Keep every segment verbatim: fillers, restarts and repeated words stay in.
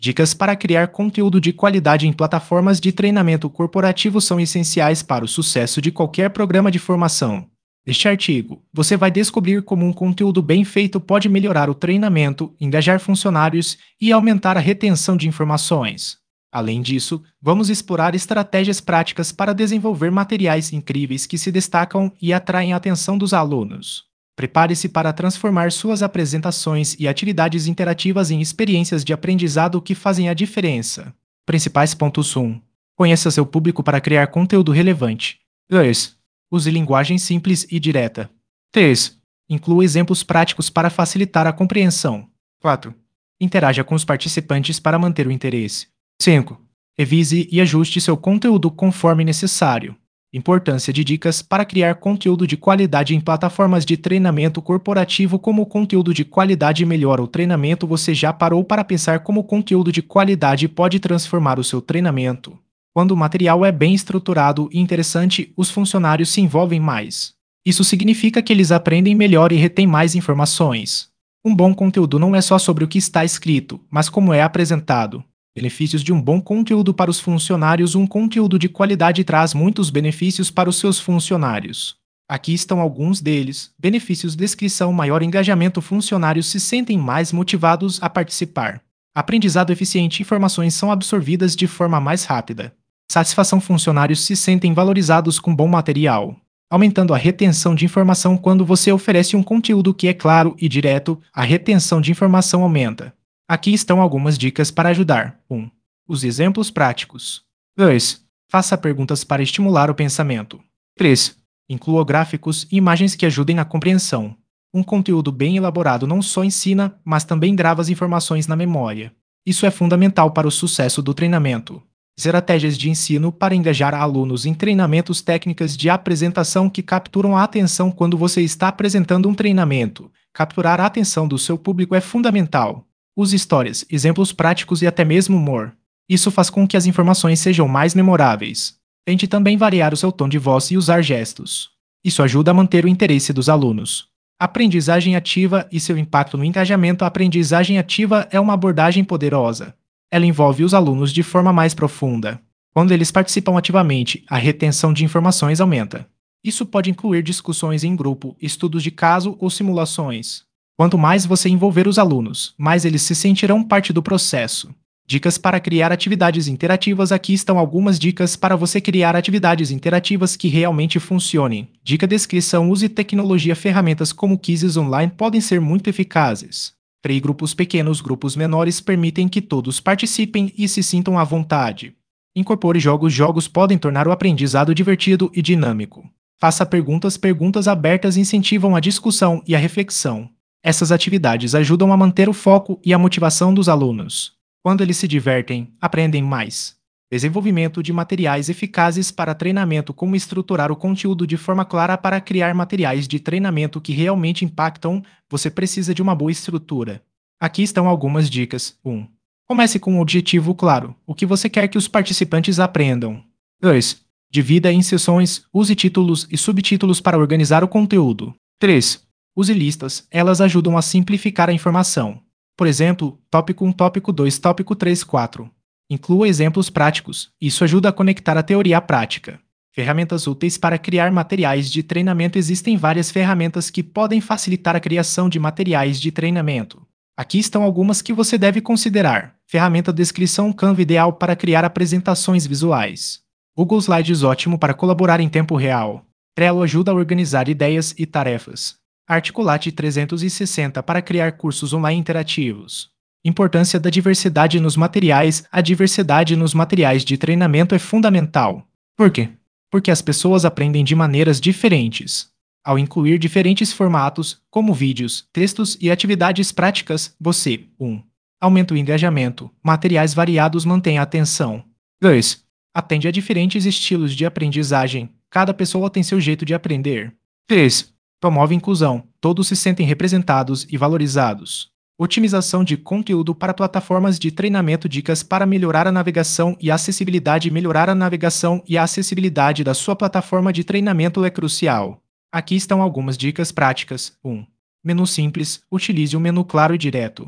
Dicas para criar conteúdo de qualidade em plataformas de treinamento corporativo são essenciais para o sucesso de qualquer programa de formação. Neste artigo, você vai descobrir como um conteúdo bem feito pode melhorar o treinamento, engajar funcionários e aumentar a retenção de informações. Além disso, vamos explorar estratégias práticas para desenvolver materiais incríveis que se destacam e atraem a atenção dos alunos. Prepare-se para transformar suas apresentações e atividades interativas em experiências de aprendizado que fazem a diferença. Principais pontos um. Conheça seu público para criar conteúdo relevante. dois. Use linguagem simples e direta. três. Inclua exemplos práticos para facilitar a compreensão. quatro. Interaja com os participantes para manter o interesse. cinco. Revise e ajuste seu conteúdo conforme necessário. Importância de dicas para criar conteúdo de qualidade em plataformas de treinamento corporativo. Como o conteúdo de qualidade melhora o treinamento? Você já parou para pensar como o conteúdo de qualidade pode transformar o seu treinamento? Quando o material é bem estruturado e interessante, os funcionários se envolvem mais. Isso significa que eles aprendem melhor e retêm mais informações. Um bom conteúdo não é só sobre o que está escrito, mas como é apresentado. Benefícios de um bom conteúdo para os funcionários. Um conteúdo de qualidade traz muitos benefícios para os seus funcionários. Aqui estão alguns deles. Benefícios: descrição, maior engajamento, funcionários se sentem mais motivados a participar. Aprendizado eficiente, informações são absorvidas de forma mais rápida. Satisfação, funcionários se sentem valorizados com bom material. Aumentando a retenção de informação. Quando você oferece um conteúdo que é claro e direto, a retenção de informação aumenta. Aqui estão algumas dicas para ajudar. um. Os exemplos práticos. dois. Faça perguntas para estimular o pensamento. três. Inclua gráficos e imagens que ajudem na compreensão. Um conteúdo bem elaborado não só ensina, mas também grava as informações na memória. Isso é fundamental para o sucesso do treinamento. Estratégias de ensino para engajar alunos em treinamentos. Técnicas de apresentação que capturam a atenção. Quando você está apresentando um treinamento, capturar a atenção do seu público é fundamental. Use histórias, exemplos práticos e até mesmo humor. Isso faz com que as informações sejam mais memoráveis. Tente também variar o seu tom de voz e usar gestos. Isso ajuda a manter o interesse dos alunos. Aprendizagem ativa e seu impacto no engajamento. A aprendizagem ativa é uma abordagem poderosa. Ela envolve os alunos de forma mais profunda. Quando eles participam ativamente, a retenção de informações aumenta. Isso pode incluir discussões em grupo, estudos de caso ou simulações. Quanto mais você envolver os alunos, mais eles se sentirão parte do processo. Dicas para criar atividades interativas. Aqui estão algumas dicas para você criar atividades interativas que realmente funcionem. Dica: descrição. Use tecnologia. Ferramentas como quizzes online podem ser muito eficazes. Cree grupos pequenos. Grupos menores permitem que todos participem e se sintam à vontade. Incorpore jogos. Jogos podem tornar o aprendizado divertido e dinâmico. Faça perguntas. Perguntas abertas incentivam a discussão e a reflexão. Essas atividades ajudam a manter o foco e a motivação dos alunos. Quando eles se divertem, aprendem mais. Desenvolvimento de materiais eficazes para treinamento. Como estruturar o conteúdo de forma clara. Para criar materiais de treinamento que realmente impactam, você precisa de uma boa estrutura. Aqui estão algumas dicas. um. Comece com um objetivo claro. O que você quer que os participantes aprendam. dois. Divida em seções. Use títulos e subtítulos para organizar o conteúdo. três. Use listas. Elas ajudam a simplificar a informação. Por exemplo, tópico um, tópico dois, tópico três, quatro. Inclua exemplos práticos. Isso ajuda a conectar a teoria à prática. Ferramentas úteis para criar materiais de treinamento. Existem várias ferramentas que podem facilitar a criação de materiais de treinamento. Aqui estão algumas que você deve considerar. Ferramenta descrição. Canva, ideal para criar apresentações visuais. Google Slides, ótimo para colaborar em tempo real. Trello ajuda a organizar ideias e tarefas. Articulate trezentos e sessenta para criar cursos online interativos. Importância da diversidade nos materiais. A diversidade nos materiais de treinamento é fundamental. Por quê? Porque as pessoas aprendem de maneiras diferentes. Ao incluir diferentes formatos, como vídeos, textos e atividades práticas, você um. Aumenta o engajamento. Materiais variados mantêm a atenção. dois. Atende a diferentes estilos de aprendizagem. Cada pessoa tem seu jeito de aprender. três. Promove inclusão. Todos se sentem representados e valorizados. Otimização de conteúdo para plataformas de treinamento. Dicas para melhorar a navegação e a acessibilidade. Melhorar a navegação e a acessibilidade da sua plataforma de treinamento é crucial. Aqui estão algumas dicas práticas. um. Menu simples. Utilize um menu claro e direto.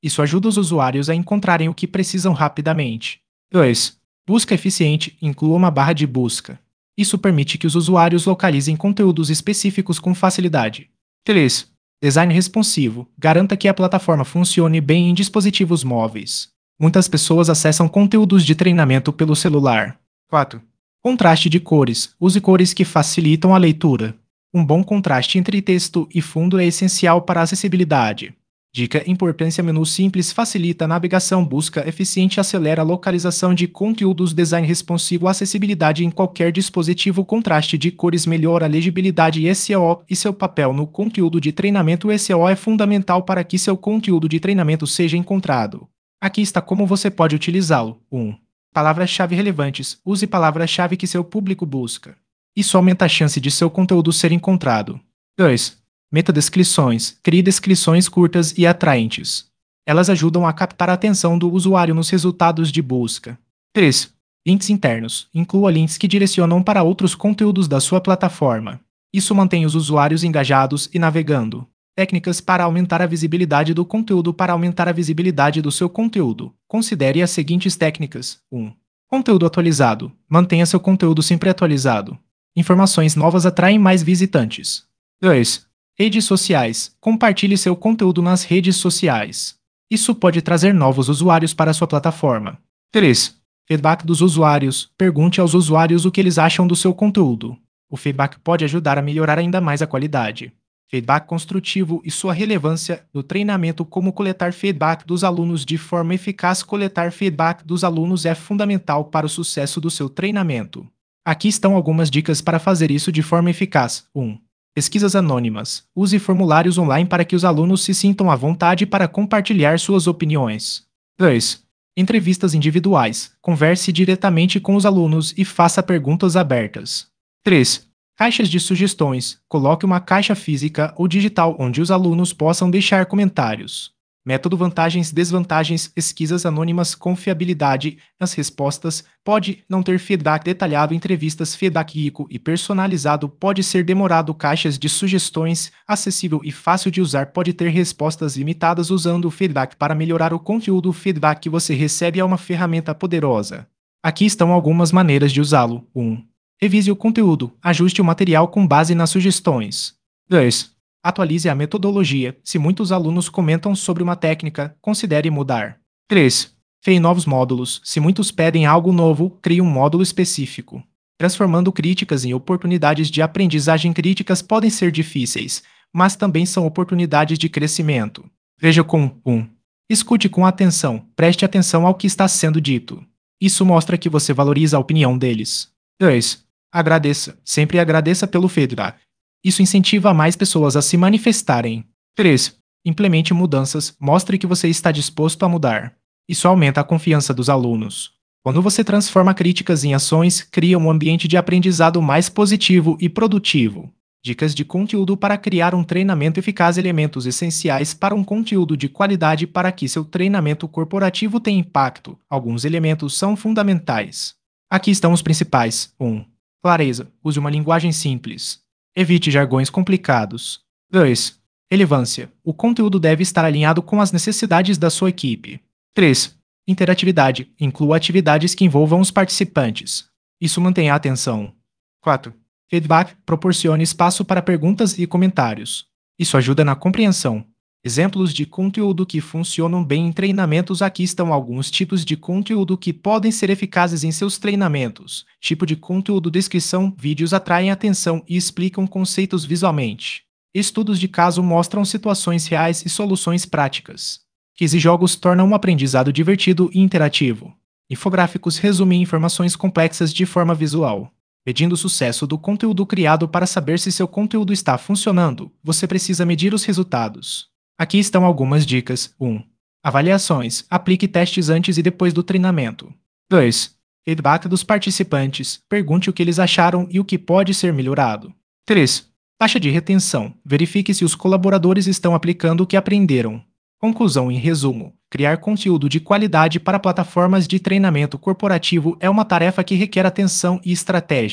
Isso ajuda os usuários a encontrarem o que precisam rapidamente. dois. Busca eficiente. Inclua uma barra de busca. Isso permite que os usuários localizem conteúdos específicos com facilidade. três. Design responsivo. Garanta que a plataforma funcione bem em dispositivos móveis. Muitas pessoas acessam conteúdos de treinamento pelo celular. quatro. Contraste de cores. Use cores que facilitam a leitura. Um bom contraste entre texto e fundo é essencial para a acessibilidade. Dica: importância: menu simples facilita a navegação, busca eficiente acelera a localização de conteúdos, design responsivo, acessibilidade em qualquer dispositivo, contraste de cores melhora a legibilidade e S E O e seu papel no conteúdo de treinamento. O S E O é fundamental para que seu conteúdo de treinamento seja encontrado. Aqui está como você pode utilizá-lo. um. Palavras-chave relevantes. Use palavras-chave que seu público busca. Isso aumenta a chance de seu conteúdo ser encontrado. dois. Metadescrições. Crie descrições curtas e atraentes. Elas ajudam a captar a atenção do usuário nos resultados de busca. três. Links internos. Inclua links que direcionam para outros conteúdos da sua plataforma. Isso mantém os usuários engajados e navegando. Técnicas para aumentar a visibilidade do conteúdo. Para aumentar a visibilidade do seu conteúdo, considere as seguintes técnicas. um. Conteúdo atualizado. Mantenha seu conteúdo sempre atualizado. Informações novas atraem mais visitantes. dois. Redes sociais. Compartilhe seu conteúdo nas redes sociais. Isso pode trazer novos usuários para a sua plataforma. três. Feedback dos usuários. Pergunte aos usuários o que eles acham do seu conteúdo. O feedback pode ajudar a melhorar ainda mais a qualidade. Feedback construtivo e sua relevância no treinamento. Como coletar feedback dos alunos de forma eficaz. Coletar feedback dos alunos é fundamental para o sucesso do seu treinamento. Aqui estão algumas dicas para fazer isso de forma eficaz. um. Pesquisas anônimas. Use formulários online para que os alunos se sintam à vontade para compartilhar suas opiniões. dois. Entrevistas individuais. Converse diretamente com os alunos e faça perguntas abertas. três. Caixas de sugestões. Coloque uma caixa física ou digital onde os alunos possam deixar comentários. Método: vantagens, desvantagens, pesquisas anônimas, confiabilidade nas respostas, pode não ter feedback detalhado, entrevistas, feedback rico e personalizado, pode ser demorado, caixas de sugestões, acessível e fácil de usar, pode ter respostas limitadas. Usando o feedback para melhorar o conteúdo. O feedback que você recebe é uma ferramenta poderosa. Aqui estão algumas maneiras de usá-lo. um. Revise o conteúdo, ajuste o material com base nas sugestões. dois. Atualize a metodologia. Se muitos alunos comentam sobre uma técnica, considere mudar. três. Crie novos módulos. Se muitos pedem algo novo, crie um módulo específico. Transformando críticas em oportunidades de aprendizagem. Críticas podem ser difíceis, mas também são oportunidades de crescimento. Veja com um. Escute com atenção. Preste atenção ao que está sendo dito. Isso mostra que você valoriza a opinião deles. dois. Agradeça. Sempre agradeça pelo feedback. Isso incentiva mais pessoas a se manifestarem. três. Implemente mudanças. Mostre que você está disposto a mudar. Isso aumenta a confiança dos alunos. Quando você transforma críticas em ações, cria um ambiente de aprendizado mais positivo e produtivo. Dicas de conteúdo para criar um treinamento eficaz. Elementos essenciais para um conteúdo de qualidade. Para que seu treinamento corporativo tenha impacto, alguns elementos são fundamentais. Aqui estão os principais. um. Clareza. Use uma linguagem simples. Evite jargões complicados. dois. Relevância. O conteúdo deve estar alinhado com as necessidades da sua equipe. três. Interatividade. Inclua atividades que envolvam os participantes. Isso mantém a atenção. quatro. Feedback. Proporcione espaço para perguntas e comentários. Isso ajuda na compreensão. Exemplos de conteúdo que funcionam bem em treinamentos. Aqui estão alguns tipos de conteúdo que podem ser eficazes em seus treinamentos. Tipo de conteúdo: descrição. Vídeos atraem atenção e explicam conceitos visualmente. Estudos de caso mostram situações reais e soluções práticas. Quiz e jogos tornam um aprendizado divertido e interativo. Infográficos resumem informações complexas de forma visual. Medindo o sucesso do conteúdo criado. Para saber se seu conteúdo está funcionando, você precisa medir os resultados. Aqui estão algumas dicas. um. Avaliações. Aplique testes antes e depois do treinamento. dois. Feedback dos participantes. Pergunte o que eles acharam e o que pode ser melhorado. três. Taxa de retenção. Verifique se os colaboradores estão aplicando o que aprenderam. Conclusão. Em resumo, criar conteúdo de qualidade para plataformas de treinamento corporativo é uma tarefa que requer atenção e estratégia.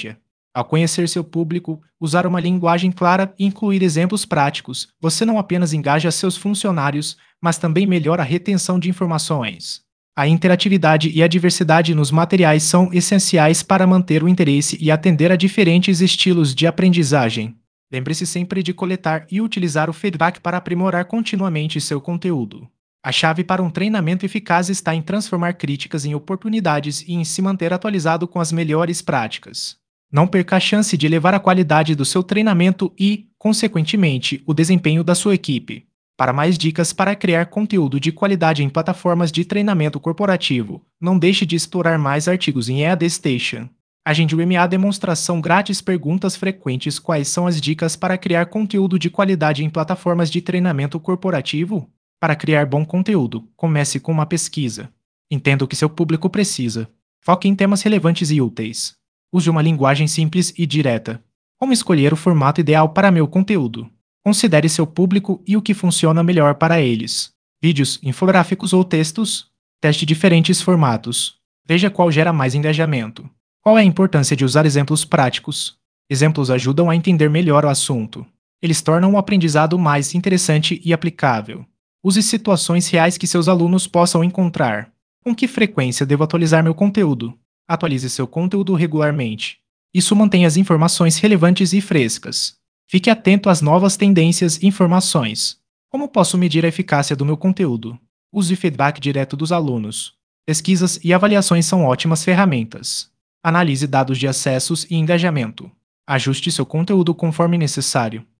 Ao conhecer seu público, usar uma linguagem clara e incluir exemplos práticos, você não apenas engaja seus funcionários, mas também melhora a retenção de informações. A interatividade e a diversidade nos materiais são essenciais para manter o interesse e atender a diferentes estilos de aprendizagem. Lembre-se sempre de coletar e utilizar o feedback para aprimorar continuamente seu conteúdo. A chave para um treinamento eficaz está em transformar críticas em oportunidades e em se manter atualizado com as melhores práticas. Não perca a chance de elevar a qualidade do seu treinamento e, consequentemente, o desempenho da sua equipe. Para mais dicas para criar conteúdo de qualidade em plataformas de treinamento corporativo, não deixe de explorar mais artigos em E A D Station. Agende o M A Demonstração Grátis. Perguntas frequentes: quais são as dicas para criar conteúdo de qualidade em plataformas de treinamento corporativo? Para criar bom conteúdo, comece com uma pesquisa. Entenda o que seu público precisa. Foque em temas relevantes e úteis. Use uma linguagem simples e direta. Como escolher o formato ideal para meu conteúdo? Considere seu público e o que funciona melhor para eles. Vídeos, infográficos ou textos? Teste diferentes formatos. Veja qual gera mais engajamento. Qual é a importância de usar exemplos práticos? Exemplos ajudam a entender melhor o assunto. Eles tornam o aprendizado mais interessante e aplicável. Use situações reais que seus alunos possam encontrar. Com que frequência devo atualizar meu conteúdo? Atualize seu conteúdo regularmente. Isso mantém as informações relevantes e frescas. Fique atento às novas tendências e informações. Como posso medir a eficácia do meu conteúdo? Use feedback direto dos alunos. Pesquisas e avaliações são ótimas ferramentas. Analise dados de acessos e engajamento. Ajuste seu conteúdo conforme necessário.